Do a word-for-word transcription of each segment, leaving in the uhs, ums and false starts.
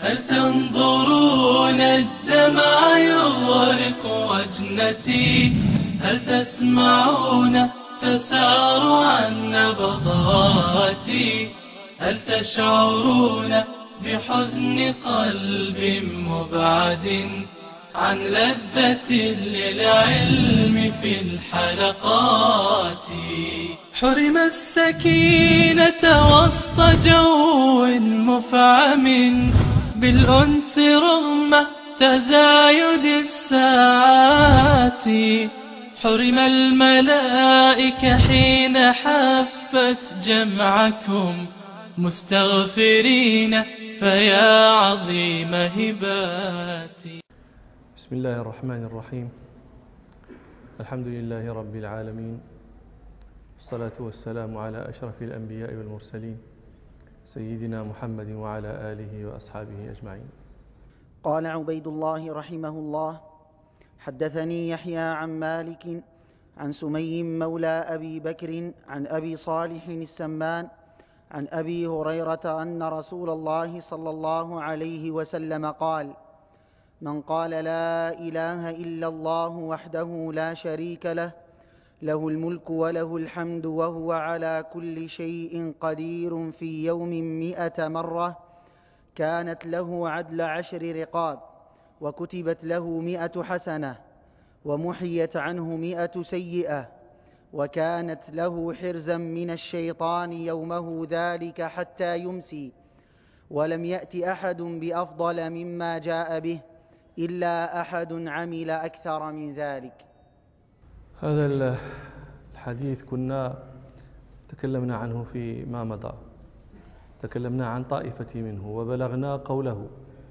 هل تنظرون الدمع يغرق وجنتي؟ هل تسمعون تسار عن نبضاتي؟ هل تشعرون بحزن قلب مبعد عن لذة للعلم في الحلقات؟ حرم السكينة وسط جو مفعم بالأنس رغم تزايد الساعات. حرم الملائكة حين حفت جمعكم مستغفرين فيا عظيم هباتي. بسم الله الرحمن الرحيم. الحمد لله رب العالمين، والصلاة والسلام على أشرف الأنبياء والمرسلين سيدنا محمد وعلى آله وأصحابه أجمعين. قال عبيد الله رحمه الله: حدثني يحيى عن مالك عن سمي مولى أبي بكر عن أبي صالح السمان عن أبي هريرة أن رسول الله صلى الله عليه وسلم قال: من قال لا إله إلا الله وحده لا شريك له له الملك وله الحمد وهو على كل شيء قدير في يوم مئة مرة كانت له عدل عشر رقاب وكتبت له مئة حسنة ومحيت عنه مئة سيئة وكانت له حرزا من الشيطان يومه ذلك حتى يمسي، ولم يأت أحد بأفضل مما جاء به إلا أحد عمل أكثر من ذلك. هذا الحديث كنا تكلمنا عنه فيما مضى، تكلمنا عن طائفة منه وبلغنا قوله: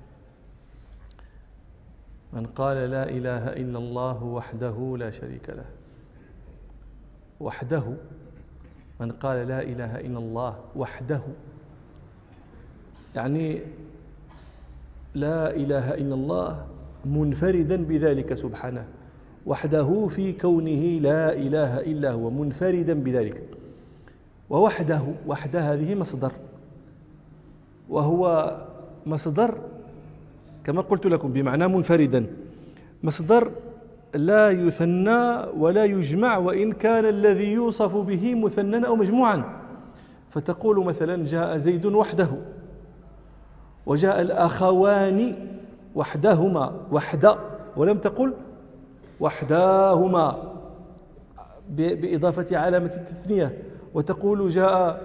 من قال لا إله إلا الله وحده لا شريك له. وحده، من قال لا إله إلا الله وحده يعني لا إله إلا الله منفردا بذلك سبحانه، وحده في كونه لا إله إلا هو منفردا بذلك. ووحده، وحده هذه مصدر، وهو مصدر كما قلت لكم بمعنى منفردا، مصدر لا يثنى ولا يجمع، وإن كان الذي يوصف به مثنى أو مجموعا. فتقول مثلا جاء زيد وحده، وجاء الأخوان وحدهما وحدا، ولم تقل وحداهما بإضافة علامة التثنية. وتقول جاء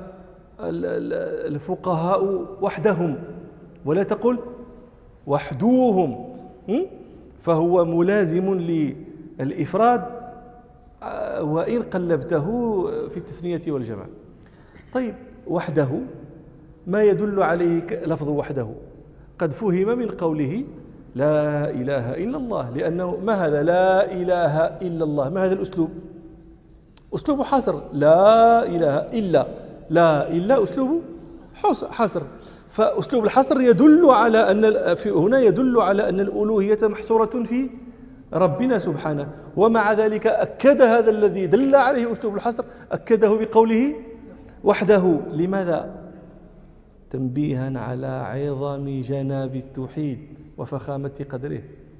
الفقهاء وحدهم، ولا تقل وحدوهم، فهو ملازم للإفراد وإن قلبته في التثنية والجمع. طيب، وحده ما يدل عليه لفظ وحده؟ قد فهم من قوله لا إله إلا الله، لأنه ما هذا لا إله إلا الله؟ ما هذا الأسلوب؟ أسلوب حصر. لا إله إلا، لا إلا أسلوب حصر. فأسلوب الحصر يدل على أن في هنا يدل على أن الألوهية محصورة في ربنا سبحانه، ومع ذلك أكد هذا الذي دل عليه أسلوب الحصر، أكده بقوله وحده. لماذا؟ تنبيها على عظم جناب التوحيد وفخامة قدره.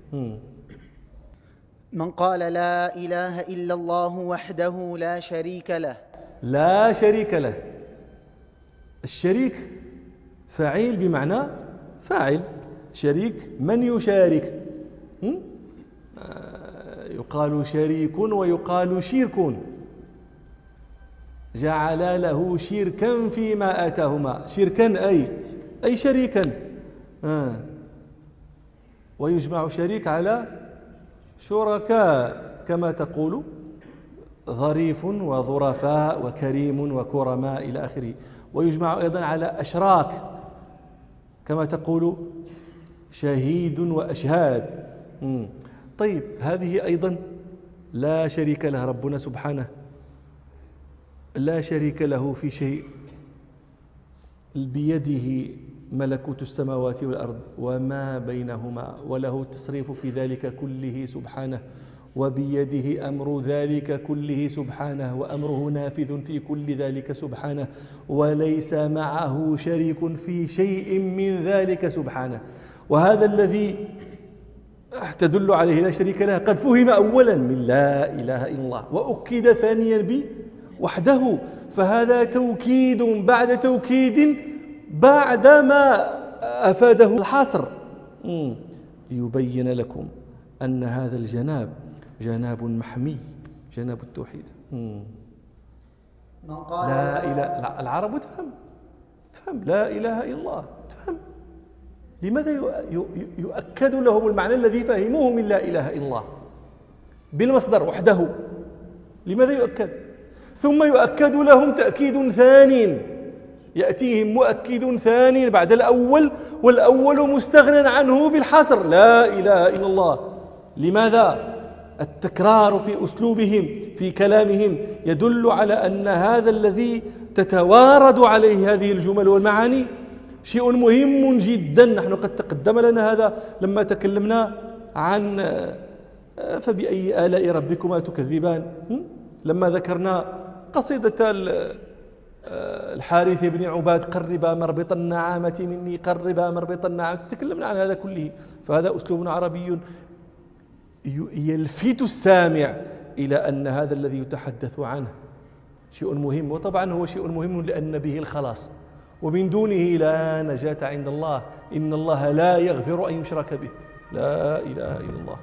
من قال لا إله إلا الله وحده لا شريك له. لا شريك له. الشريك فعيل بمعنى فاعل، شريك من يشارك. يقال شريك ويقال شرك. جعل له شركا فيما آتاهما. شركا أي أي شريكا. آه. ويجمع شريك على شركاء كما تقول ظريف وظرفاء وكريم وكرماء إلى آخره. ويجمع أيضا على أشراك كما تقول شهيد وأشهاد. مم. طيب، هذه أيضا لا شريك له ربنا سبحانه، لا شريك له في شيء، بيده ملكوت السماوات والأرض وما بينهما، وله التصريف في ذلك كله سبحانه، وبيده أمر ذلك كله سبحانه، وأمره نافذ في كل ذلك سبحانه، وليس معه شريك في شيء من ذلك سبحانه. وهذا الذي تدل عليه لا شريك له قد فهم أولا من لا إله إلا الله، وأكد ثانيا بوحده، فهذا توكيد بعد توكيد بعدما أفاده الحصر ليبين لكم أن هذا الجناب جناب محمي، جناب التوحيد. لا إله، العرب تفهم تفهم لا إله إلا الله تفهم. لماذا يؤكد لهم المعنى الذي فهموه من لا إله إلا الله بالمصدر وحده؟ لماذا يؤكد؟ ثم يؤكد لهم تأكيد ثاني، يأتيهم مؤكد ثاني بعد الأول، والأول مستغنى عنه بالحصر لا إله إلا الله. لماذا؟ التكرار في أسلوبهم في كلامهم يدل على أن هذا الذي تتوارد عليه هذه الجمل والمعاني شيء مهم جدا. نحن قد تقدم لنا هذا لما تكلمنا عن فبأي آلاء ربكما تكذبان، لما ذكرنا قصيدة الحارث بن عباد قربا مربط النعامة مني قربا مربط النعامة، تكلمنا عن هذا كله. فهذا أسلوب عربي يلفت السامع إلى أن هذا الذي يتحدث عنه شيء مهم، وطبعا هو شيء مهم لأن به الخلاص، ومن دونه لا نجاة عند الله. إن الله لا يغفر أن يشرك به، لا إله إلا الله.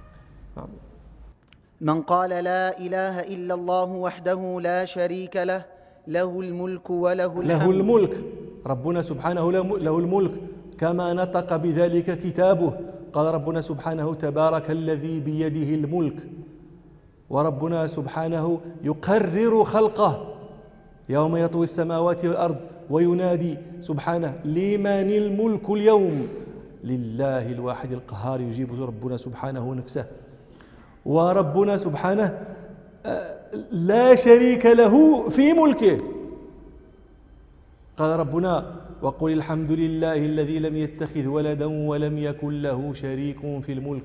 من قال لا إله إلا الله وحده لا شريك له له الملك وله الحمد. له الملك، ربنا سبحانه له الملك كما نطق بذلك كتابه. قال ربنا سبحانه تبارك الذي بيده الملك، وربنا سبحانه يقرر خلقه يوم يطوي السماوات والأرض وينادي سبحانه لمن الملك اليوم؟ لله الواحد القهار، يجيب ربنا سبحانه نفسه. وربنا سبحانه لا شريك له في ملكه. قال ربنا وقل الحمد لله الذي لم يتخذ ولدا ولم يكن له شريك في الملك.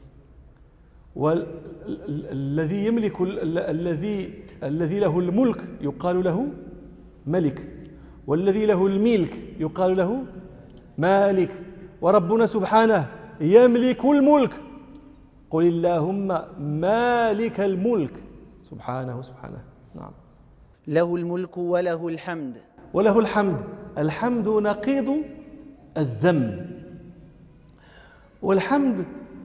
والذي يملك الذي الذي له الملك يقال له ملك، والذي له الملك يقال له مالك. وربنا سبحانه يملك الملك، قل اللهم مالك الملك سبحانه سبحانه. نعم، له الملك وله الحمد. وله الحمد، الحمد نقيض الذم. والحمد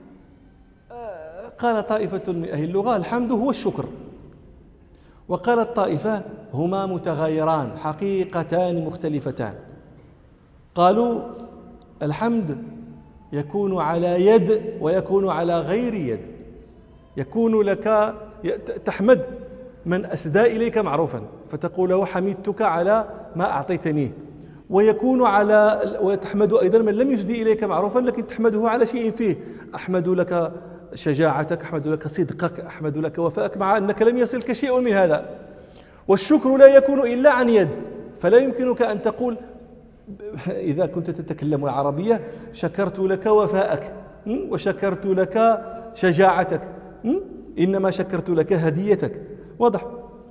قال طائفة من أهل اللغة الحمد هو الشكر، وقالت طائفة هما متغايران حقيقتان مختلفتان. قالوا الحمد يكون على يد ويكون على غير يد. يكون لك تحمد من أسدى إليك معروفا فتقول له حمدتك على ما أعطيتنيه، ويكون على وتحمد أيضا من لم يسدي إليك معروفا لكن تحمده على شيء فيه. أحمد لك شجاعتك، أحمد لك صدقك، أحمد لك وفاءك، مع أنك لم يصلك شيء من هذا. والشكر لا يكون إلا عن يد، فلا يمكنك أن تقول إذا كنت تتكلم العربية شكرت لك وفاءك وشكرت لك شجاعتك، إنما شكرت لك هديتك. واضح؟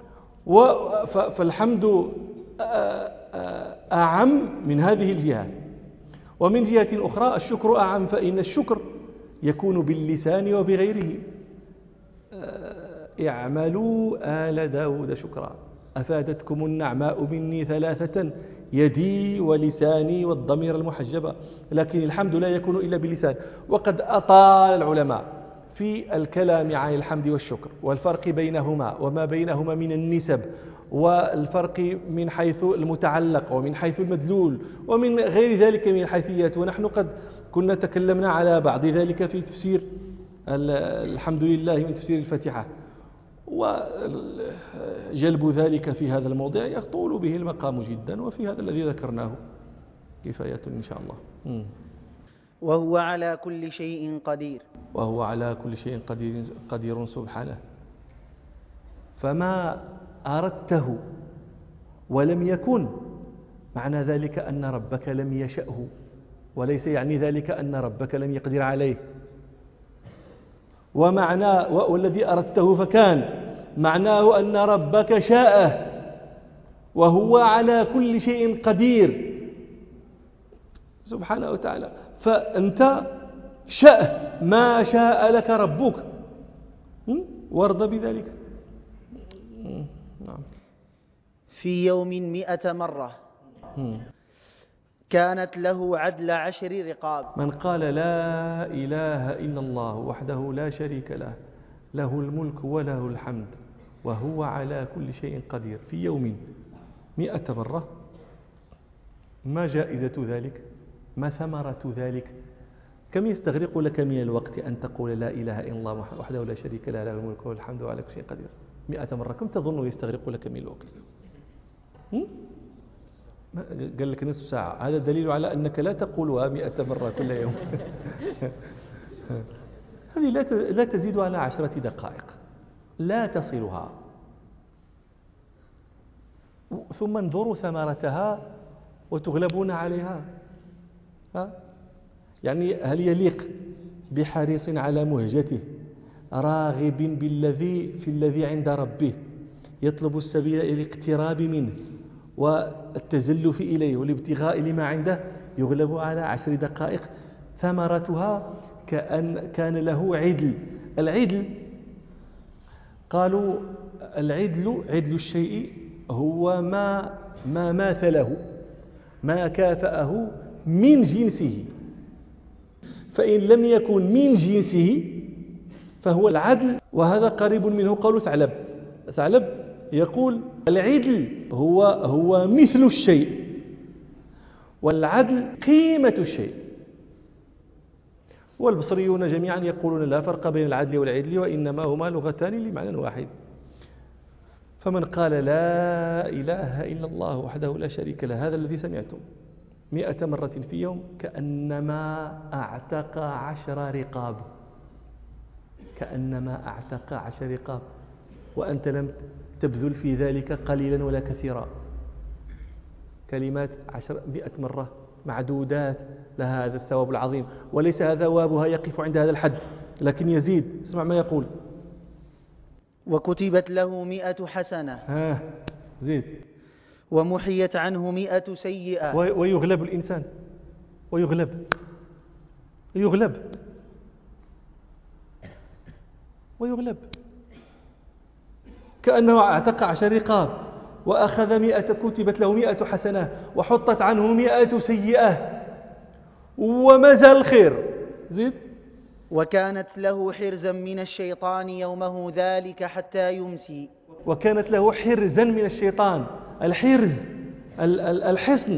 فالحمد أعم من هذه الجهة. ومن جهة أخرى الشكر أعم، فإن الشكر يكون باللسان وبغيره. اعملوا آل داود شكرا أفادتكم النعماء مني ثلاثة يدي ولساني والضمير المحجبة. لكن الحمد لا يكون إلا باللسان. وقد أطال العلماء في الكلام عن الحمد والشكر والفرق بينهما وما بينهما من النسب، والفرق من حيث المتعلق ومن حيث المدلول ومن غير ذلك من الحيثيات. ونحن قد كنا تكلمنا على بعض ذلك في تفسير الحمد لله من تفسير الفاتحة، وجلب ذلك في هذا الموضع يطول به المقام جدا، وفي هذا الذي ذكرناه كفاية إن شاء الله. م. وهو على كل شيء قدير. وهو على كل شيء قدير, قدير سبحانه. فما أردته ولم يكن معنى ذلك أن ربك لم يشأه، وليس يعني ذلك أن ربك لم يقدر عليه. ومعنى والذي أردته فكان، معناه أن ربك شاءه وهو على كل شيء قدير سبحانه وتعالى. فأنت شاء ما شاء لك ربك وارض بذلك. نعم. في يوم مئة مرة كانت له عدل عشر رقاب. من قال لا إله إلا الله وحده لا شريك له له الملك وله الحمد وهو على كل شيء قدير في يوم مئة مرة، ما جائزة ذلك؟ ما ثمرة ذلك؟ كم يستغرق لك من الوقت أن تقول لا إله إلا الله وحده لا شريك له له الملك وله الحمد وعلى كل شيء قدير مئة مرة؟ كم تظن يستغرق لك من الوقت؟ قال لك نصف ساعة. هذا دليل على أنك لا تقولها مئة مرة كل يوم. هذه لا تزيد على عشرة دقائق، لا تصلها. ثم انظروا ثمرتها وتغلبون عليها. ها؟ يعني هل يليق بحريص على مهجته راغب بالذي في الذي عند ربه يطلب السبيل إلى الاقتراب منه والتزلف إليه والابتغاء لما عنده، يغلب على عشر دقائق؟ ثمرتها كأن كان له عدل. العدل قالوا العدل عدل الشيء هو ما ما ماثله ما كافأه من جنسه، فإن لم يكن من جنسه فهو العدل، وهذا قريب منه قول ثعلب. ثعلب يقول العدل هو هو مثل الشيء والعدل قيمة الشيء. والبصريون جميعا يقولون لا فرق بين العدل والعدل وإنما هما لغتان لمعنى واحد. فمن قال لا إله إلا الله وحده لا شريك له، هذا الذي سمعتم، مئة مرة في يوم كأنما أعتق عشر رقاب، كأنما أعتق عشر رقاب، وأنت لم تبذل في ذلك قليلا ولا كثيرا. كلمات عشر مئة مرة معدودات لها هذا الثواب العظيم، وليس هذا ثوابها يقف عند هذا الحد لكن يزيد. اسمع ما يقول: وكتبت له مئة حسنة. ها زيد. ومحيت عنه مئة سيئة. ويغلب الإنسان، ويغلب يغلب ويغلب كأنه اعتق عشر رقاب وأخذ مئة، كتبت له مئة حسنة وحطت عنه مئة سيئة ومزى الخير. زيد. وكانت له حرزا من الشيطان يومه ذلك حتى يمسي. وكانت له حرزا من الشيطان. الحرز الحصن،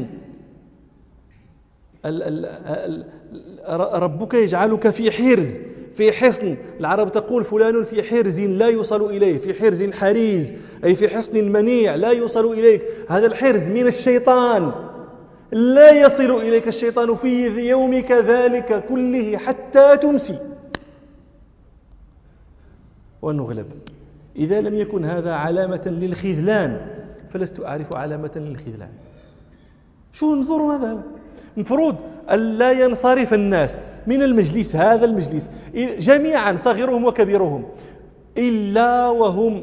ربك يجعلك في حرز، في حصن. العرب تقول فلان في حرز لا يوصل إليه، في حرز حريز أي في حصن منيع لا يوصل إليك. هذا الحرز من الشيطان، لا يصل إليك الشيطان في يومك ذلك كله حتى تمسي ونغلب. إذا لم يكن هذا علامة للخذلان فلست أعرف علامة للخذلان. شو انظروا هذا، المفروض ألا ينصرف الناس من المجلس، هذا المجلس جميعا صغيرهم وكبيرهم، إلا وهم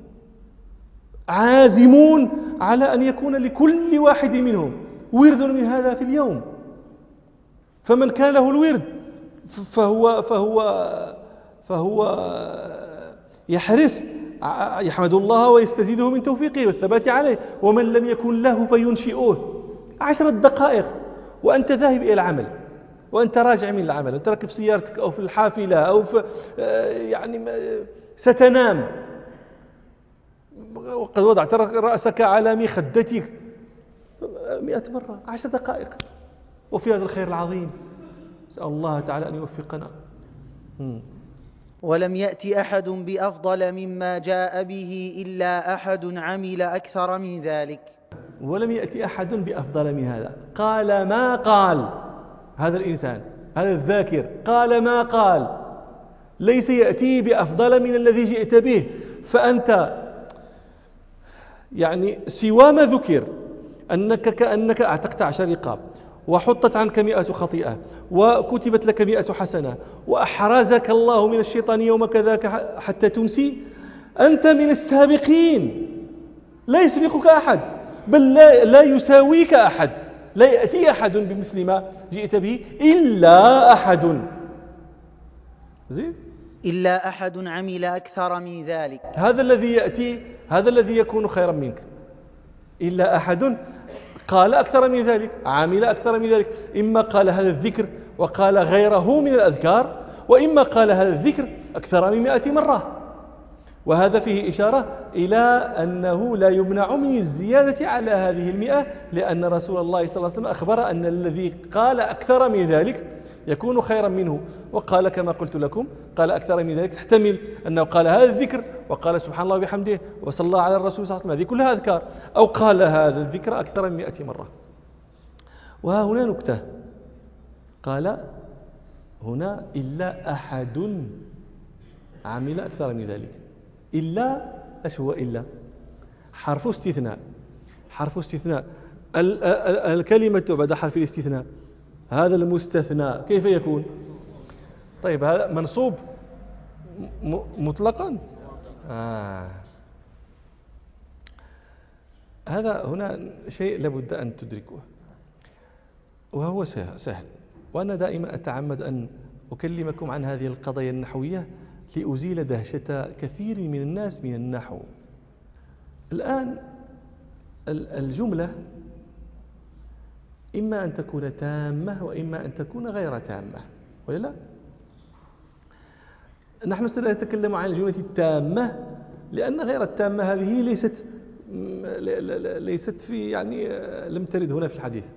عازمون على أن يكون لكل واحد منهم ورد من هذا في اليوم. فمن كان له الورد فهو فهو فهو يحرص يحمد الله ويستزيده من توفيقه والثبات عليه، ومن لم يكن له فينشئه. عشرة دقائق وأنت ذاهب إلى العمل، وأنت راجع من العمل، أنت راكب سيارتك أو في الحافلة أو في يعني ستنام وقد وضعت رأسك على مخدتك مئة مرة، عشر دقائق وفي هذا الخير العظيم. نسأل الله تعالى أن يوفقنا. ولم يأتي أحد بأفضل مما جاء به إلا أحد عمل أكثر من ذلك. ولم يأتي أحد بأفضل من هذا. قال ما قال هذا الإنسان، هذا الذاكر، قال ما قال، ليس يأتي بأفضل من الذي جئت به. فأنت يعني سوى ما ذكر أنك كأنك أعتقت عشر رقاب وحطت عنك مئة خطيئة وكتبت لك مئة حسنة وأحرزك الله من الشيطان يوم كذاك حتى تمسي، أنت من السابقين، لا يسبقك أحد، بل لا, لا يساويك أحد، لا يأتي أحد بمثل ما جئت به إلا أحد زين؟ إلا أحد عمل أكثر من ذلك. هذا الذي يأتي، هذا الذي يكون خيرا منك. إلا أحد قال أكثر من ذلك، عمل أكثر من ذلك، إما قال هذا الذكر وقال غيره من الأذكار، وإما قال هذا الذكر أكثر من مئة مرة. وهذا فيه إشارة إلى أنه لا يمنع من الزيادة على هذه المئة، لأن رسول الله صلى الله عليه وسلم أخبر أن الذي قال أكثر من ذلك يكون خيرا منه، وقال كما قلت لكم قال أكثر من ذلك تحتمل أنه قال هذا الذكر وقال سبحان الله وبحمده وصلى الله على الرسول صلى الله عليه وسلم، هذه كلها أذكار، أو قال هذا الذكر أكثر من مئة مرة. وها هنا نكتة، قال هنا إلا أحد عمل أكثر من ذلك. إلا إيش هو؟ إلا حرف استثناء، حرف استثناء. الكلمة بعد حرف الاستثناء هذا المستثنى كيف يكون؟ طيب هذا منصوب مطلقا؟ آه. هذا هنا شيء لابد أن تدركه، وهو سهل، وأنا دائما أتعمد أن أكلمكم عن هذه القضايا النحوية لأزيل دهشة كثير من الناس من النحو. الآن الجملة إما أن تكون تامة وإما أن تكون غير تامة، ولا لا؟ نحن سنتكلم عن الجملة التامة، لأن غير التامة هذه ليست ليست في يعني لم ترد هنا في الحديث.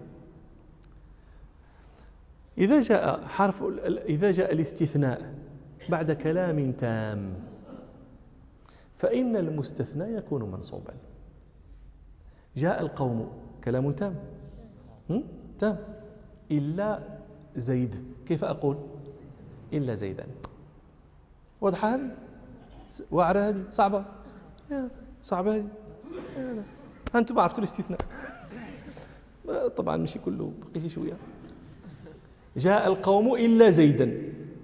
إذا جاء حرف إذا جاء الاستثناء بعد كلام تام فإن المستثنى يكون منصوبا. جاء القوم كلام تام تام إلا زيد، كيف أقول؟ إلا زيدا. واضحة هذه؟ واعرة هذه؟ صعبة؟ صعبة هذه؟ أنتم عرفتوا الاستثناء طبعا مشي كله، بقيت شوية. جاء القوم إلا زيدا،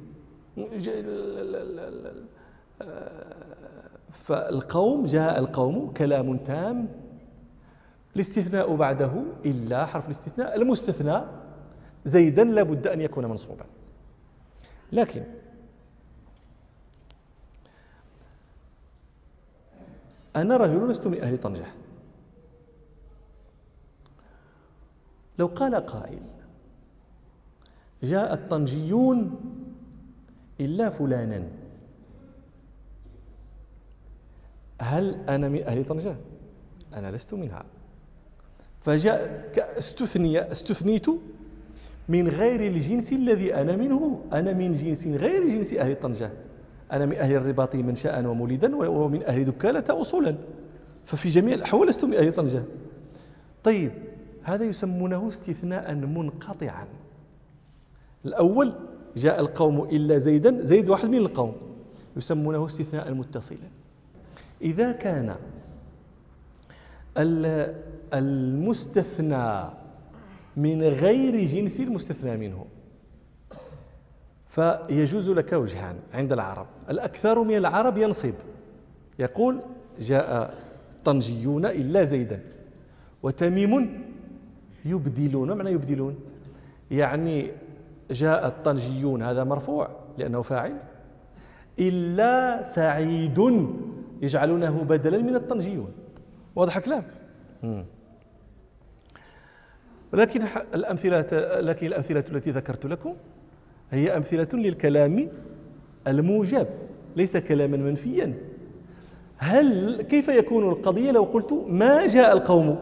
فالقوم جاء القوم كلام تام، الاستثناء بعده إلا حرف الاستثناء، المستثنى زيدا لابد أن يكون منصوبا. لكن أنا رجل لست من أهل طنجة، لو قال قائل جاء الطنجيون إلا فلانا، هل أنا من أهل طنجة؟ أنا لست منها. فجاء استثني استثنيت من غير الجنس الذي أنا منه، أنا من جنس غير جنس أهل طنجة، أنا من أهل الرباط منشأ ومولدا ومن أهل دكالة أصولا، ففي جميع الأحوال لست من أهل طنجة. طيب هذا يسمونه استثناء منقطعا. الأول جاء القوم إلا زيدا، زيد واحد من القوم، يسمونه استثناء متصلا. إذا كان المستثنى من غير جنس المستثنى منه فيجوز لك وجهان عند العرب. الأكثر من العرب ينصب، يقول جاء طنجيون إلا زيدا، وتميم يبدلون. معنى يبدلون يعني جاء الطنجيون هذا مرفوع لأنه فاعل، إلا سعيد يجعلونه بدلا من الطنجيون. واضح كلام؟ ولكن الأمثلة لكن الأمثلة التي ذكرت لكم هي أمثلة للكلام الموجب، ليس كلاما منفيا. هل كيف يكون القضية لو قلت ما جاء القوم؟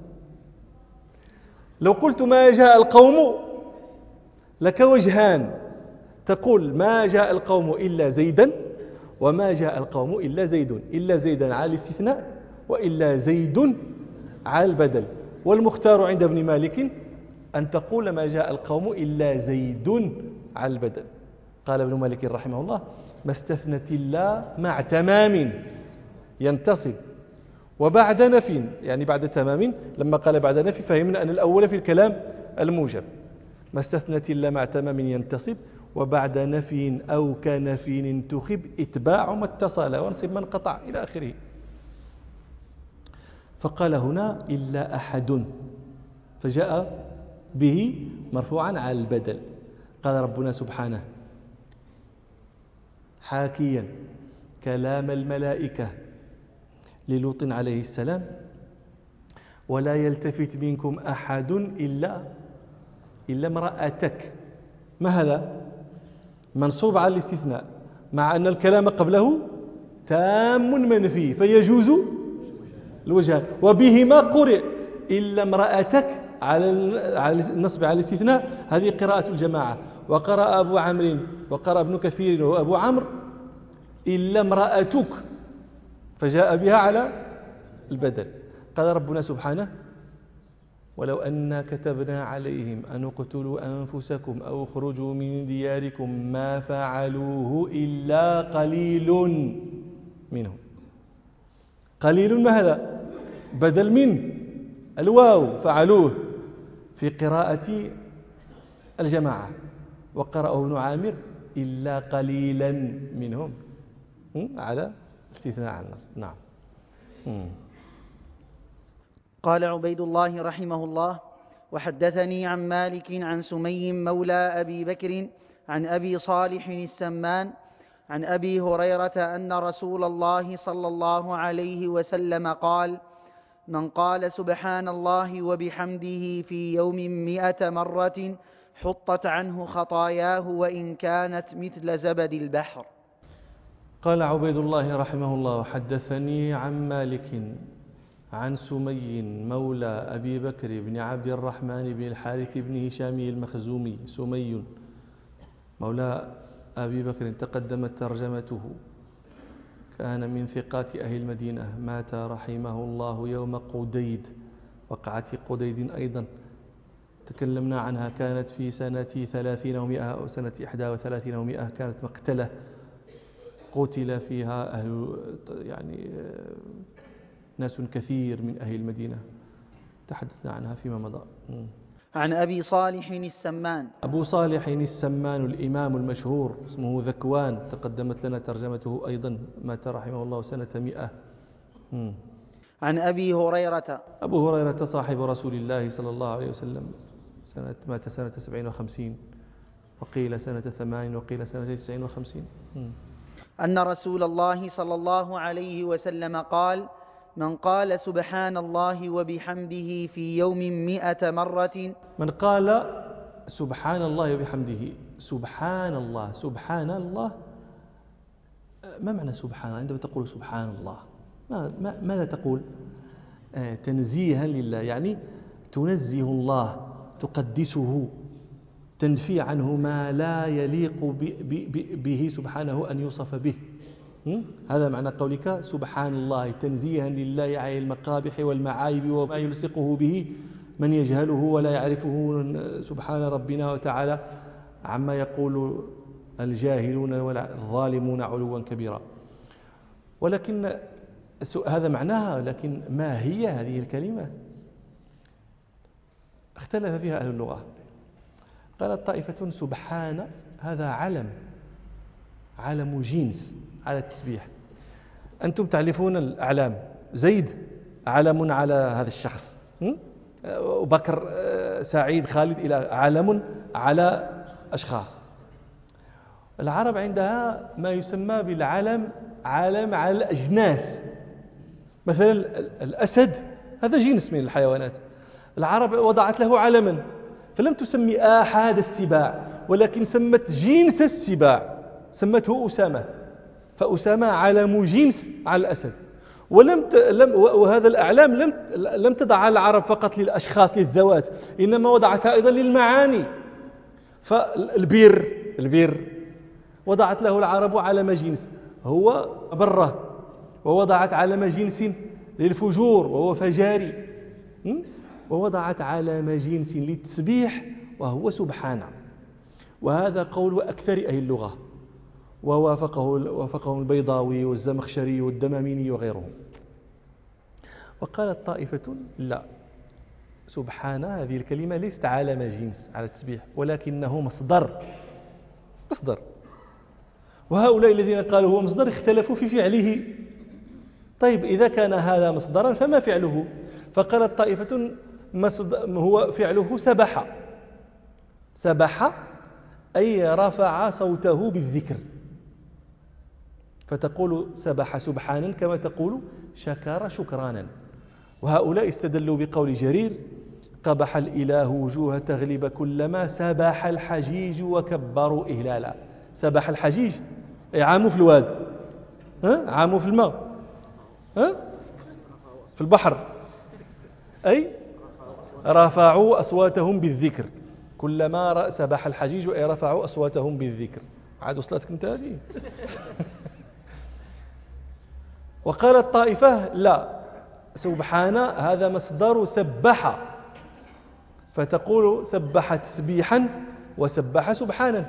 لو قلت ما جاء القوم لك وجهان، تقول ما جاء القوم إلا زيدا، وما جاء القوم إلا زيد، إلا زيدا على الاستثناء وإلا زيد على البدل. والمختار عند ابن مالك أن تقول ما جاء القوم إلا زيد على البدل. قال ابن مالك رحمه الله ما استثنت الله مع تمام ينتصب، وبعد نفي، يعني بعد تمام. لما قال بعد نفي فهمنا أن الأول في الكلام الموجب، ما استثنت إلا مع تمام ينتصب، وبعد نفي أو كنفي انتخب اتباع ما اتصل وانصب ما انقطع إلى آخره. فقال هنا إلا أحد، فجاء به مرفوعا على البدل. قال ربنا سبحانه حاكيا كلام الملائكة للوط عليه السلام: ولا يلتفت منكم أحد إلا إلا امرأتك. ما هذا؟ منصوب على الاستثناء، مع أن الكلام قبله تام منفي فيجوز الوجهان، وبهما قرئ إلا امرأتك على النصب على الاستثناء. هذه قراءة الجماعة. وقرأ أبو عمرو وقرأ ابن كثير وأبو عمرو إلا امرأتك، فجاء بها على البدل. قال ربنا سبحانه: ولو أنا كتبنا عليهم أن اقتلوا أنفسكم أو اخرجوا من دياركم ما فعلوه إلا قليل منهم. قليل ما هذا؟ بدل من الواو، فعلوه في قراءة الجماعة. وقرأه ابن عامر إلا قليلا منهم على استثناء عن النص. نعم. قال عبيد الله رحمه الله: وحدثني عن مالك عن سمي مولى أبي بكر عن أبي صالح السمان عن أبي هريرة أن رسول الله صلى الله عليه وسلم قال: من قال سبحان الله وبحمده في يوم مئة مرة حطت عنه خطاياه وإن كانت مثل زبد البحر. قال عبيد الله رحمه الله: حدثني عن مالك عن سمي مولى أبي بكر بن عبد الرحمن بن الحارث بن هشام المخزومي. سمي مولى أبي بكر تقدمت ترجمته، كان من ثقات أهل المدينة، مات رحمه الله يوم قديد، وقعت قديد أيضا تكلمنا عنها، كانت في سنة ثلاثين ومئة أو سنة إحدى وثلاثين ومئة، كانت مقتلة قتل فيها أهل يعني ناس كثير من أهل المدينة، تحدثنا عنها فيما مضى. عن أبي صالح السمان. أبو صالح السمان الإمام المشهور اسمه ذكوان، تقدمت لنا ترجمته أيضا، مات رحمه الله سنة مئة. عن أبي هريرة. أبو هريرة صاحب رسول الله صلى الله عليه وسلم، سنة مات سنة سبعين وخمسين، وقيل سنة ثمان، وقيل سنة تسعين وخمسين. أن رسول الله صلى الله عليه وسلم قال: من قال سبحان الله وبحمده في يوم مئة مرة. من قال سبحان الله وبحمده، سبحان الله، سبحان الله، ما معنى سبحان الله؟ عندما تقول سبحان الله ما ماذا تقول؟ آه تنزيها لله، يعني تنزه الله، تقدسه، تنفي عنه ما لا يليق به سبحانه أن يوصف به. هذا معنى قولك سبحان الله، تنزيها لله عن المقابح والمعايب وما يلصقه به من يجهله ولا يعرفه سبحان ربنا وتعالى عما يقول الجاهلون والظالمون علوا كبيرا. ولكن هذا معناها، لكن ما هي هذه الكلمة؟ اختلف فيها أهل اللغة. قالت طائفة سبحان هذا علم، علم جنس على التسبيح. أنتم تعرفون الأعلام، زيد علم على هذا الشخص، وبكر، سعيد، خالد، إلى علم على أشخاص. العرب عندها ما يسمى بالعلم، علم على الأجناس. مثلا الأسد هذا جنس من الحيوانات، العرب وضعت له علما، فلم تسمي آحاد السباع، ولكن سمت جنس السباع، سمته أسامة، فأسامة علم جنس على الأسد. ولم ت... لم... وهذا الأعلام لم لم تضع العرب فقط للأشخاص للذوات، إنما وضعتها أيضا للمعاني. فالبير البير وضعت له العرب علم جنس هو بره، ووضعت علم جنس للفجور وهو فجاري، ووضعت علم جنس للتسبيح وهو سبحانه. وهذا قول أكثر أهل اللغة، ووافقه وافقه البيضاوي والزمخشري والدماميني وغيرهم. وقالت طائفة لا، سبحان هذه الكلمة ليست علامة جنس على التسبيح، ولكنه مصدر مصدر. وهؤلاء الذين قالوا هو مصدر اختلفوا في فعله. طيب إذا كان هذا مصدرا فما فعله؟ فقالت طائفة هو فعله سبح. سبح أي رفع صوته بالذكر، فتقول سبح سبحانا كما تقول شكر شكرانا. وهؤلاء استدلوا بقول جرير: قبح الإله وجوه تغلب كلما سبح الحجيج وكبروا إهلالا. سبح الحجيج أي عاموا في الواد، ها؟ عاموا في الماء، ها؟ في البحر، أي رفعوا أصواتهم بالذكر. كلما سبح الحجيج أي رفعوا أصواتهم بالذكر. عاد وصلتك انت هذه. وقالت طائفة: لا، سبحان هذا مصدر سبح، فتقول سبح تسبيحا وسبح سبحانا.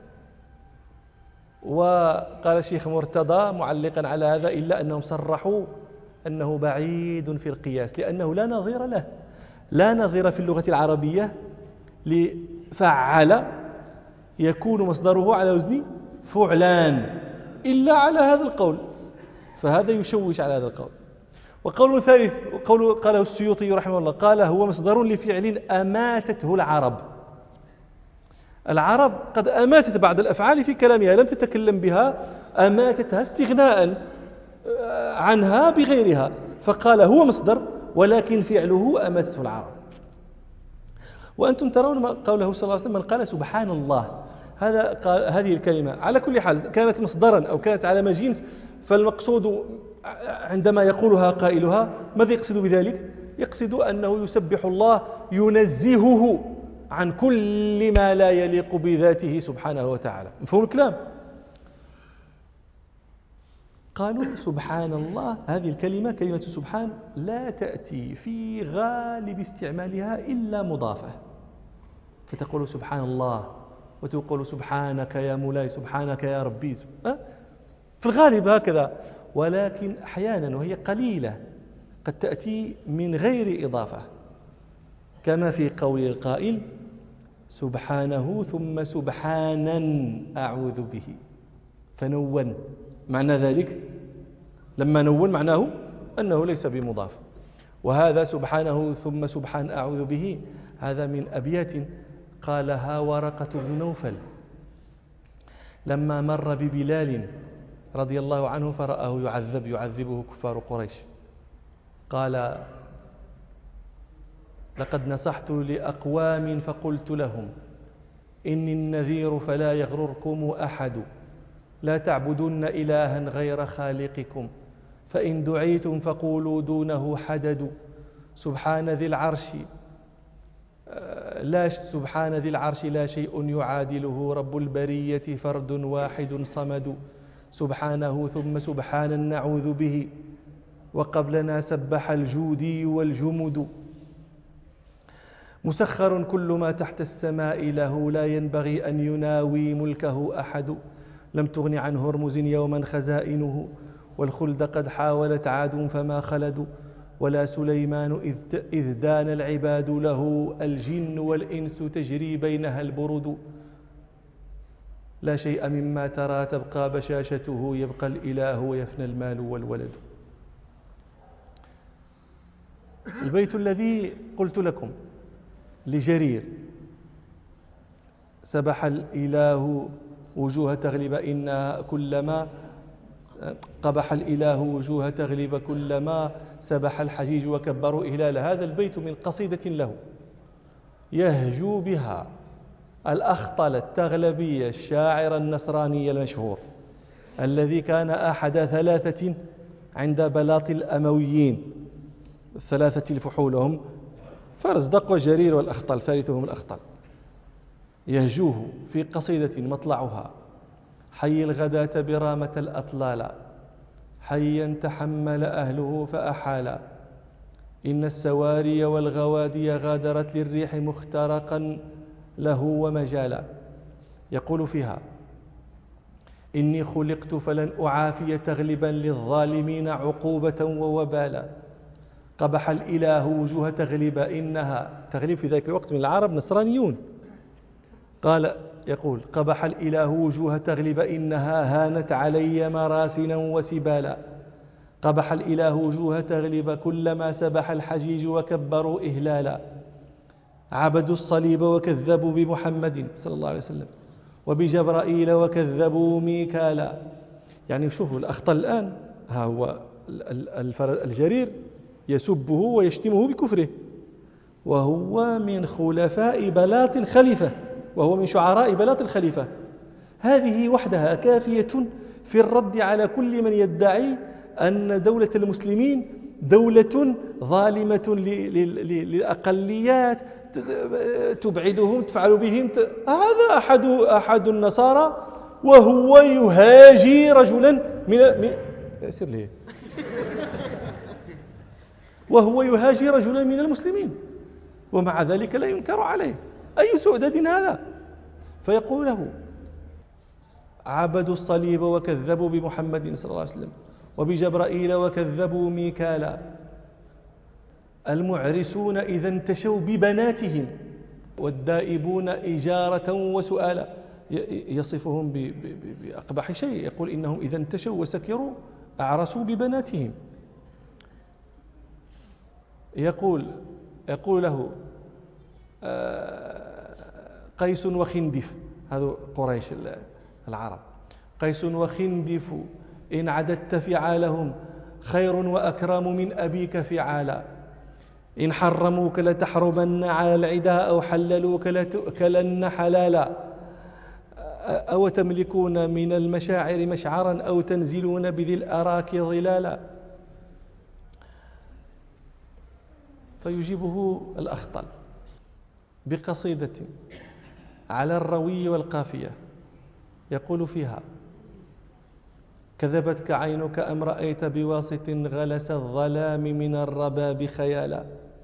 وقال الشيخ مرتضى معلقا على هذا: إلا أنهم صرحوا أنه بعيد في القياس، لأنه لا نظير له، لا نظير في اللغة العربية لفعل يكون مصدره على وزن فعلان إلا على هذا القول، فهذا يشوش على هذا القول. وقول ثالث قول قاله السيوطي رحمه الله، قال هو مصدر لفعل أماتته العرب. العرب قد أماتت بعض الأفعال في كلامها، لم تتكلم بها، أماتتها استغناء عنها بغيرها، فقال هو مصدر ولكن فعله أماتته العرب. وأنتم ترون قوله صلى الله عليه وسلم: من قال سبحان الله، هذا قال هذه الكلمة على كل حال كانت مصدرا أو كانت على جنس، فالمقصود عندما يقولها قائلها ماذا يقصد بذلك؟ يقصد أنه يسبح الله، ينزهه عن كل ما لا يليق بذاته سبحانه وتعالى. مفهوم الكلام؟ قالوا سبحان الله، هذه الكلمة كلمة سبحان لا تأتي في غالب استعمالها إلا مضافة، فتقول سبحان الله وتقول سبحانك يا مولاي، سبحانك يا ربي، في الغالب هكذا. ولكن أحيانا وهي قليلة قد تأتي من غير إضافة، كما في قول القائل: سبحانه ثم سبحانا أعوذ به، فنون. معنى ذلك لما نون معناه أنه ليس بمضاف. وهذا سبحانه ثم سبحان أعوذ به، هذا من أبيات قالها ورقة بن نوفل لما مر ببلال رضي الله عنه فرآه يعذب يعذبه كفار قريش. قال: لقد نصحت لأقوام فقلت لهم: إني النذير فلا يغرركم أحد، لا تعبدن إلها غير خالقكم، فإن دعيتم فقولوا دونه حدد. سبحان ذي العرش لا سبحان ذي العرش لا شيء يعادله، رب البرية فرد واحد صمد. سبحانه ثم سبحانا نعوذ به، وقبلنا سبح الجودي والجمد. مسخر كل ما تحت السماء له، لا ينبغي أن يناوي ملكه أحد. لم تغن عن هرمز يوما خزائنه، والخلد قد حاولت عاد فما خلدوا. ولا سليمان إذ دان العباد له، الجن والإنس تجري بينها البرد. لا شيء مما ترى تبقى بشاشته، يبقى الإله ويفنى المال والولد. البيت الذي قلت لكم لجرير: سبح الإله وجوه تغلب إنها كلما قبح الإله وجوه تغلب كلما سبح الحجيج وكبروا إهلال. هذا البيت من قصيدة له يهجو بها الأخطل التغلبي الشاعر النصراني المشهور، الذي كان أحد ثلاثة عند بلاط الأمويين، الثلاثة الفحول هم فرزدق وجرير والأخطل، ثالثهم الأخطل. يهجوه في قصيدة مطلعها: حي الغداة برامة الأطلال، حيا تحمل أهله فأحالا، إن السواري والغوادي غادرت للريح مخترقا له ومجالا. يقول فيها: إني خلقت فلن أعافي تغلبا للظالمين عقوبة ووبالا، قبح الإله وجوه تغلب إنها تغلب في ذلك الوقت من العرب نصرانيون. قال يقول قبح الإله وجوه تغلب إنها هانت علي مراسنا وسبالا. قبح الإله وجوه تغلب كلما سبح الحجيج وكبروا إهلالا. عبدوا الصليب وكذبوا بمحمد صلى الله عليه وسلم وبجبرائيل وكذبوا ميكالا. يعني شوفوا الأخطل الآن، ها هو الجرير يسبه ويشتمه بكفره، وهو من خلفاء بلاط الخليفة، وهو من شعراء بلاط الخليفة. هذه وحدها كافية في الرد على كل من يدعي أن دولة المسلمين دولة ظالمة للأقليات تبعدهم تفعل بهم. هذا أحد أحد النصارى وهو يهاجي رجلا من يسير ليه وهو يهاجي رجلا من المسلمين، ومع ذلك لا ينكر عليه. أي سؤدد هذا؟ فيقول له عبدوا الصليب وكذبوا بمحمد صلى الله عليه وسلم وبجبرائيل وكذبوا ميكالا. المعرسون إذا انتشوا ببناتهم والدائبون إجارة وسؤالا. يصفهم بأقبح شيء، يقول إنهم إذا انتشوا وسكروا أعرسوا ببناتهم. يقول يقول له قيس وخندف، هذا قريش العرب، قيس وخندف إن عددت فعالهم خير وأكرم من أبيك فعالا. إن حرموك لتحرمن على العداء أو حللوك لتؤكلن حلالا. أو تملكون من المشاعر مشعرا أو تنزلون بذي الأراك ظلالا. فيجيبه الأخطل بقصيدة على الروي والقافية يقول فيها كذبتك عينك أم رأيت بواسط غلس الظلام من الرباب خيالا.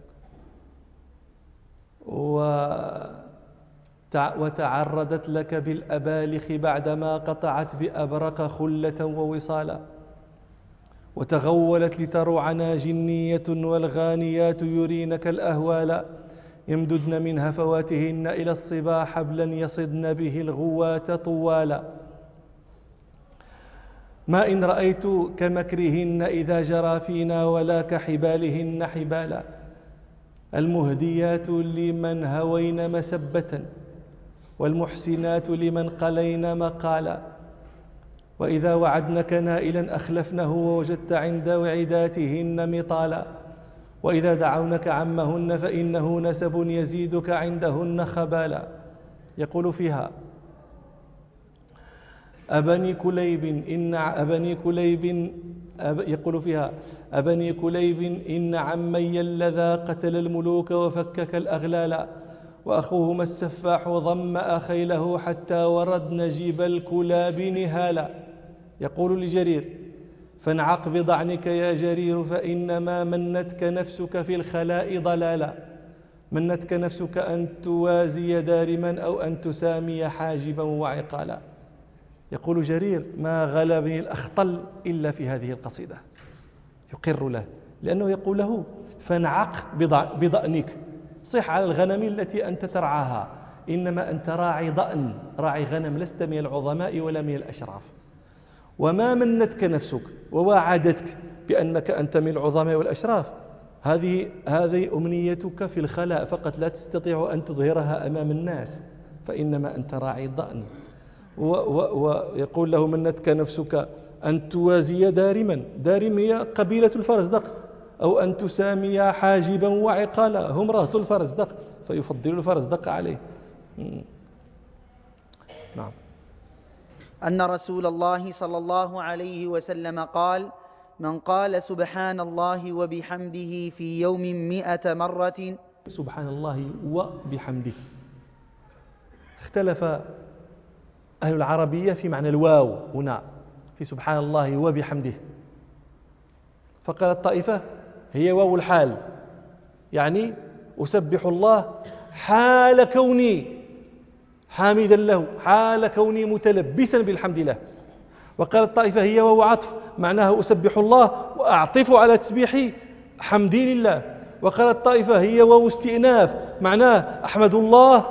وتعرضت لك بالأبالخ بعدما قطعت بأبرق خلة ووصالا. وتغولت لتروعنا جنية والغانيات يرينك الأهوالا. يمددن من هفواتهن إلى الصبا حبلا يصدن به الغواة طوالا. ما إن رأيت كمكرهن إذا جرى فينا ولا كحبالهن حبالا. المهديات لمن هوين مسبة والمحسنات لمن قلين مقالا. وإذا وعدنك نائلا أخلفنه ووجدت عند وعداتهن مطالا. وإذا دعونك عمهن فإنه نسب يزيدك عندهن خبالا. يقول فيها أبني كليب إن أبني كليب أب يقول فيها أبني كليب إن عمي الذا قتل الملوك وفكك الأغلال. وأخوهما السفاح ضم أخيله حتى ورد نجيب الكلاب نهالا. يقول لجرير فانعق بضعنك يا جرير فإنما منتك نفسك في الخلاء ضلالا. منتك نفسك أن توازي دارما أو أن تسامي حاجبا وعقالا. يقول جرير ما غلبني الأخطل إلا في هذه القصيدة. يقر له لأنه يقول له فانعق بضأنك، صح على الغنم التي أنت ترعاها، إنما أنت راعي ضأن راعي غنم، لست من العظماء ولا من الأشراف. وما منتك نفسك وواعدتك بأنك أنت من العظماء والأشراف، هذه هذه أمنيتك في الخلاء فقط، لا تستطيع أن تظهرها أمام الناس، فإنما أنت راعي ضأن. ويقول له منتك نفسك أن توازي دارما، دارم هي قبيلة الفرزدق، أو أن تسامي حاجبا وعقالا، هم رهط الفرزدق فيفضل الفرزدق عليه. نعم. أن رسول الله صلى الله عليه وسلم قال من قال سبحان الله وبحمده في يوم مئة مرة. سبحان الله وبحمده، اختلف أهل العربية في معنى الواو هنا في سبحان الله وبحمده، فقالت الطائفة هي واو الحال، يعني أسبح الله حال كوني حامدا له، حال كوني متلبسا بالحمد لله. وقالت الطائفة هي واو عطف، معناها أسبح الله وأعطف على تسبيحي حمدي لله. وقالت الطائفة هي واو استئناف، معناه أحمد الله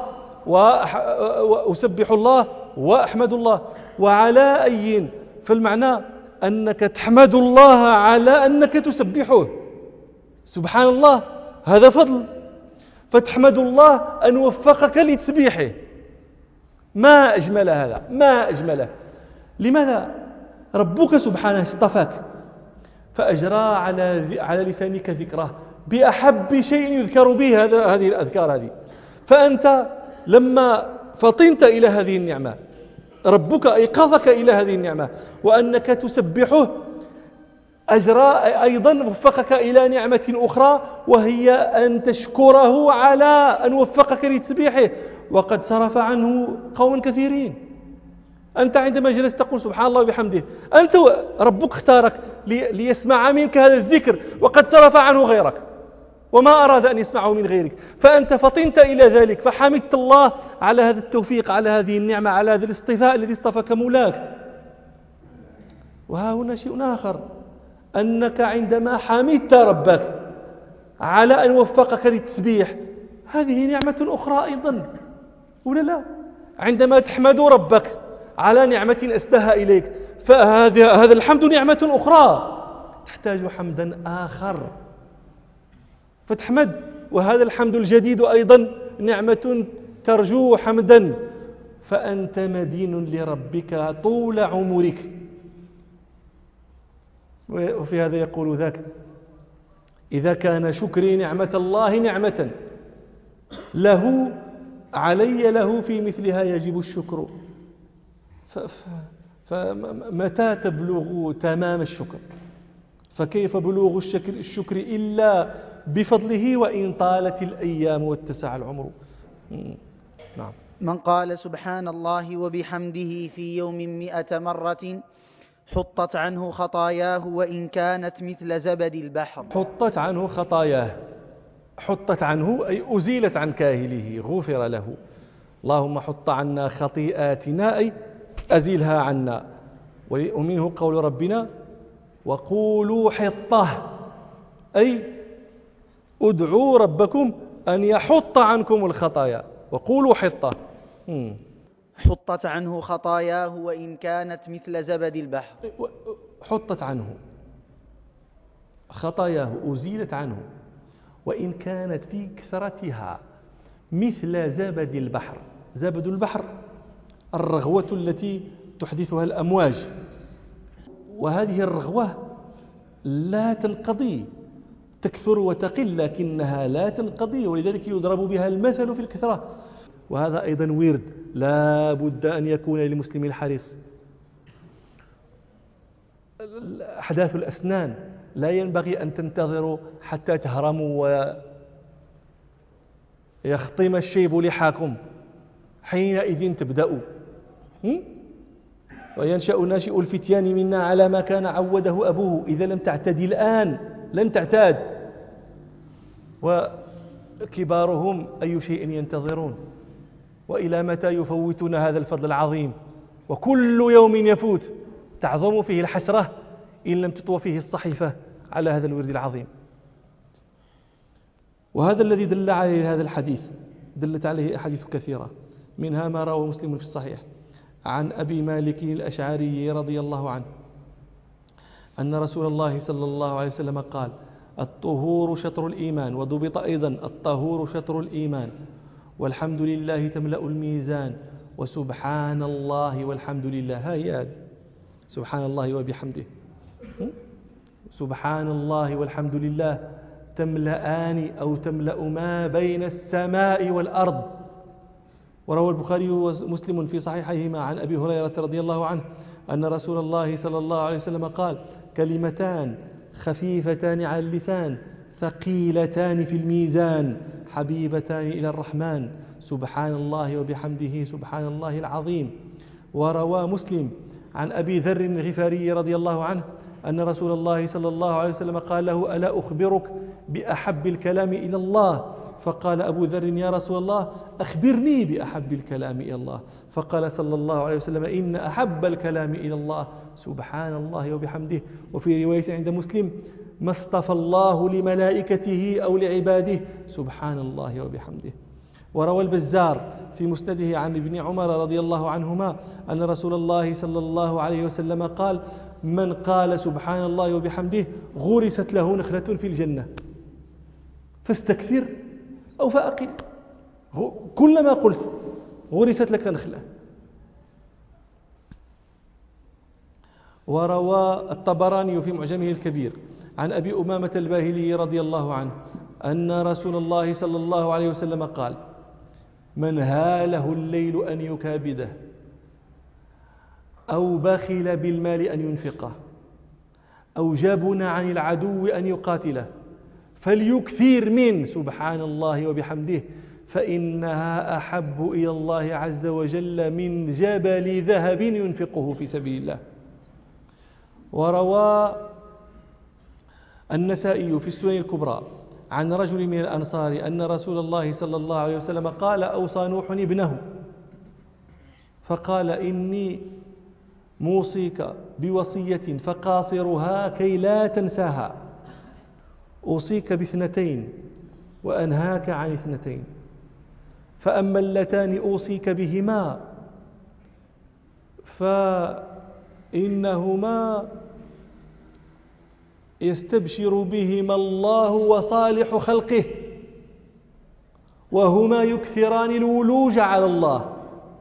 وأسبح الله وأحمد الله. وعلى أي، فالمعنى أنك تحمد الله على أنك تسبحه، سبحان الله، هذا فضل. فتحمد الله أن وفقك لتسبيحه. ما أجمل هذا، ما أجمله. لماذا؟ ربك سبحانه اصطفاك فأجرى على على لسانك ذكره بأحب شيء يذكر به هذا هذه الأذكار هذه. فأنت لما فطنت إلى هذه النعمة، ربك أيقظك إلى هذه النعمة وأنك تسبحه، أجرى أيضا وفقك إلى نعمة أخرى، وهي أن تشكره على أن وفقك لتسبيحه. وقد صرف عنه قوم كثيرين. أنت عندما جلست تقول سبحان الله وبحمده، أنت ربك اختارك ليسمع منك هذا الذكر، وقد صرف عنه غيرك وما أراد أن يسمعه من غيرك، فأنت فطنت إلى ذلك فحمدت الله على هذا التوفيق، على هذه النعمة، على هذا الاصطفاء الذي اصطفاك مولاك. وها هنا شيء آخر، أنك عندما حمدت ربك على أن وفقك للتسبيح، هذه نعمة أخرى أيضا، ولا لا؟ عندما تحمد ربك على نعمة أسداها إليك، فهذا هذا الحمد نعمة أخرى تحتاج حمدا آخر فتحمد. وهذا الحمد الجديد أيضا نعمة ترجو حمدا، فأنت مدين لربك طول عمرك. وفي هذا يقول ذاك: إذا كان شكري نعمة الله نعمة له علي له في مثلها يجب الشكر. فمتى تبلغ تمام الشكر؟ فكيف بلوغ الشكر, الشكر إلا بفضله وإن طالت الأيام واتسع العمر. نعم. من قال سبحان الله وبحمده في يوم مئة مرة حطت عنه خطاياه وإن كانت مثل زبد البحر. حطت عنه خطاياه، حطت عنه أي أزيلت عن كاهله، غفر له. اللهم حط عنا خطيئاتنا أي أزيلها عنا. ومنه قول ربنا: وقولوا حطة، أي ادعوا ربكم أن يحط عنكم الخطايا. وقولوا حطة. مم. حطت عنه خطاياه وإن كانت مثل زبد البحر. حطت عنه خطاياه، أزيلت عنه، وإن كانت في كثرتها مثل زبد البحر. زبد البحر الرغوة التي تحدثها الأمواج، وهذه الرغوة لا تنقضي، تكثر وتقل لكنها لا تنقضي، ولذلك يضرب بها المثل في الكثرة. وهذا أيضا ورد لا بد أن يكون للمسلم الحريص. أحداث الأسنان لا ينبغي أن تنتظروا حتى تهرموا ويخطم الشيب لحاكم، حينئذ تبدأوا. وينشأ ناشئ الفتيان منا على ما كان عوده أبوه، إذا لم تعتدي الآن لن تعتاد. وكبارهم أي شيء ينتظرون؟ وإلى متى يفوتون هذا الفضل العظيم؟ وكل يوم يفوت تعظم فيه الحسرة إن لم تطوى فيه الصحيفة على هذا الورد العظيم. وهذا الذي دل عليه هذا الحديث، دلت عليه أحاديث كثيرة، منها ما رواه مسلم في الصحيح عن أبي مالك الأشعري رضي الله عنه أن رسول الله صلى الله عليه وسلم قال: الطهور شطر الإيمان. وضبط أيضا: الطهور شطر الإيمان، والحمد لله تملأ الميزان، وسبحان الله والحمد لله. هاي هذه سبحان الله وبحمده، سبحان الله والحمد لله تملأان أو تملأ ما بين السماء والأرض. وروى البخاري ومسلم في صحيحيهما عن أبي هريرة رضي الله عنه أن رسول الله صلى الله عليه وسلم قال: كلمتان خفيفتان على اللسان ثقيلتان في الميزان حبيبتان إلى الرحمن، سبحان الله وبحمده سبحان الله العظيم. وروى مسلم عن أبي ذر الغفاري رضي الله عنه أن رسول الله صلى الله عليه وسلم قال له: ألا أخبرك بأحب الكلام إلى الله؟ فقال أبو ذر: يا رسول الله أخبرني بأحب الكلام إلى الله. فقال صلى الله عليه وسلم: إن أحب الكلام إلى الله سبحان الله وبحمده. وفي رواية عند مسلم: ما اصطفى الله لملائكته أو لعباده سبحان الله وبحمده. وروى البزار في مسنده عن ابن عمر رضي الله عنهما أن رسول الله صلى الله عليه وسلم قال: من قال سبحان الله وبحمده غرست له نخلة في الجنة، فاستكثر أو فأقل، كلما قلت غرست لك نخلة. وروى الطبراني في معجمه الكبير عن أبي أمامة الباهلي رضي الله عنه أن رسول الله صلى الله عليه وسلم قال: من هاله الليل أن يكابده أو بخل بالمال أن ينفقه أو جبن عن العدو أن يقاتله فليكثر من سبحان الله وبحمده فإنها أحب إلى الله عز وجل من جبل ذهب ينفقه في سبيل الله. وروى النسائي في السنن الكبرى عن رجل من الأنصار أن رسول الله صلى الله عليه وسلم قال: أوصى نوح ابنه فقال: إني موصيك بوصية فقاصرها كي لا تنساها، أوصيك باثنتين وأنهاك عن اثنتين، فأما اللتان أوصيك بهما فإنهما يستبشر بهما الله وصالح خلقه، وهما يكثران الولوج على الله.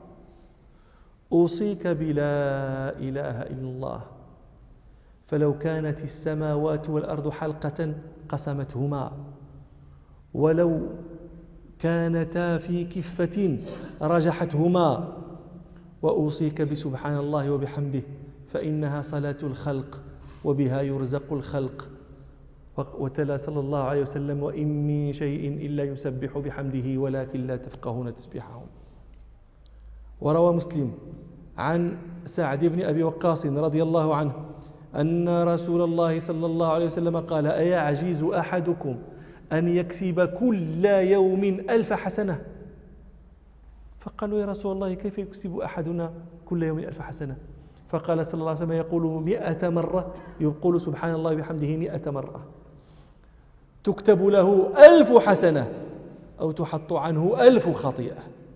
أوصيك بلا إله إلا الله، فلو كانت السماوات والأرض حلقة قسمتهما، ولو كانتا في كفة رجحتهما. وأوصيك بسبحان الله وبحمده، فإنها صلاة الخلق وبها يرزق الخلق. وتلا صلى الله عليه وسلم: وإن من شيء إلا يسبح بحمده ولكن لا تفقهون تسبيحهم. وروى مسلم عن سعد بن أبي وقاص رضي الله عنه أن رسول الله صلى الله عليه وسلم قال: أيعجز أحدكم أن يكسب كل يوم ألف حسنة؟ فقالوا: يا رسول الله كيف يكسب أحدنا كل يوم ألف حسنة؟ فقال صلى الله عليه وسلم: يقول مئة مرة، يقول سبحان الله بحمده مئة مرة، تكتب له ألف حسنة أو تحط عنه ألف خطيئة.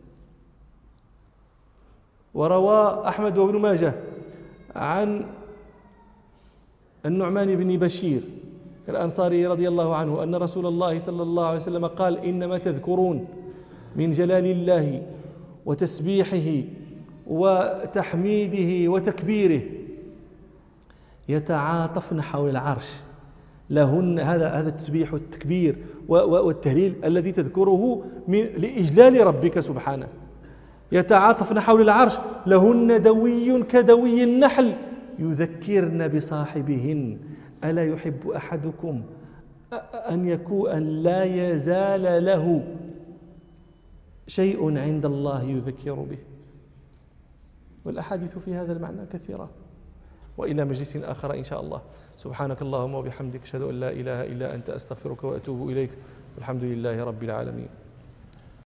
وروى أحمد وابن ماجه عن النعمان بن بشير الأنصاري رضي الله عنه أن رسول الله صلى الله عليه وسلم قال: إنما تذكرون من جلال الله وتسبيحه وتحميده وتكبيره يتعاطفن حول العرش لهن. هذا هذا التسبيح والتكبير والتهليل الذي تذكره لإجلال ربك سبحانه. يتعاطفن حول العرش لهن دوي كدوي النحل يذكرن بصاحبهن. ألا يحب أحدكم أن يكون أن لا يزال له شيء عند الله يذكر به؟ والأحاديث في هذا المعنى كثيرة. وإلى مجلس آخر إن شاء الله. سبحانك اللهم وبحمدك، أشهد أن لا إله إلا أنت، أستغفرك وأتوب إليك. والحمد لله رب العالمين.